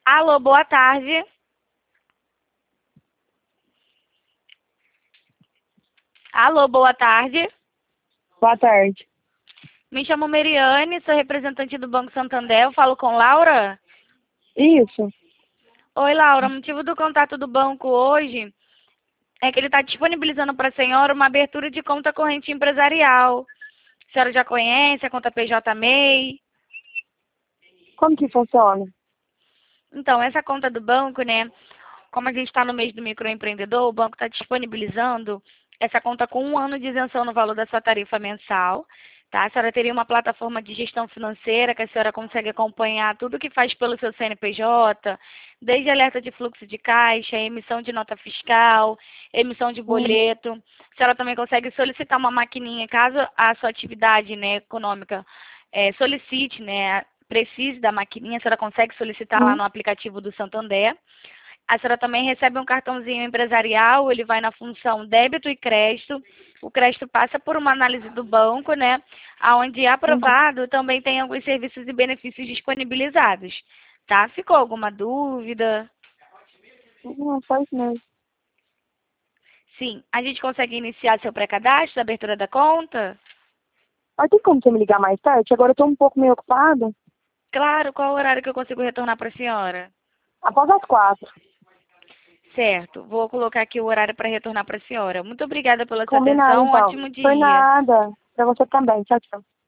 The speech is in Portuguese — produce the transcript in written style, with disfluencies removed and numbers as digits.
Alô, boa tarde. Alô, boa tarde. Boa tarde. Me chamo Meriane, sou representante do Banco Santander. Eu falo com Laura? Isso. Oi, Laura. O motivo do contato do banco hoje é que ele está disponibilizando para a senhora uma abertura de conta corrente empresarial. A senhora já conhece a conta PJ MEI? Como que funciona? Então, essa conta do banco, né? Como a gente está no mês do microempreendedor, o banco está disponibilizando essa conta com 1 ano de isenção no valor da sua tarifa mensal. Tá? A senhora teria uma plataforma de gestão financeira que a senhora consegue acompanhar tudo que faz pelo seu CNPJ, desde alerta de fluxo de caixa, emissão de nota fiscal, emissão de boleto. A senhora também consegue solicitar uma maquininha caso a sua atividade, né, econômica solicite, né, precise da maquininha, a senhora consegue solicitar lá no aplicativo do Santander. A senhora também recebe um cartãozinho empresarial, ele vai na função débito e crédito. O crédito passa por uma análise do banco, né? Onde aprovado também tem alguns serviços e benefícios disponibilizados. Tá? Ficou alguma dúvida? Não, só isso mesmo. Sim. A gente consegue iniciar seu pré-cadastro, abertura da conta? Mas tem como você me ligar mais tarde? Agora eu tô um pouco meio ocupada. Claro. Qual o horário que eu consigo retornar para a senhora? Após as 4. Certo. Vou colocar aqui o horário para retornar para a senhora. Muito obrigada pela sua Combinado, atenção. Um então. ótimo Por dia. nada. Pra você também. Tchau, tchau.